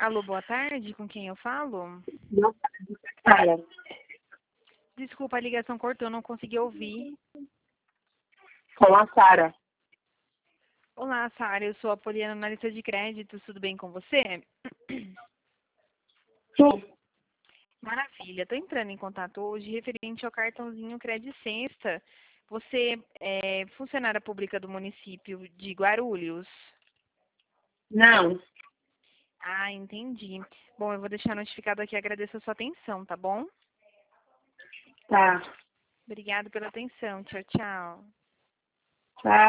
Alô, boa tarde, com quem eu falo? Boa tarde, Sara. Desculpa, a ligação cortou, não consegui ouvir. Com a Sara. Olá, Sara, eu sou a Poliana, analista de créditos, tudo bem com você? Sim. Maravilha, estou entrando em contato hoje referente ao cartãozinho Credicesta. Você é funcionária pública do município de Guarulhos? Não. Ah, entendi. Bom, eu vou deixar notificado aqui, agradeço a sua atenção, tá bom? Tá. Obrigada pela atenção, tchau, tchau. Tá.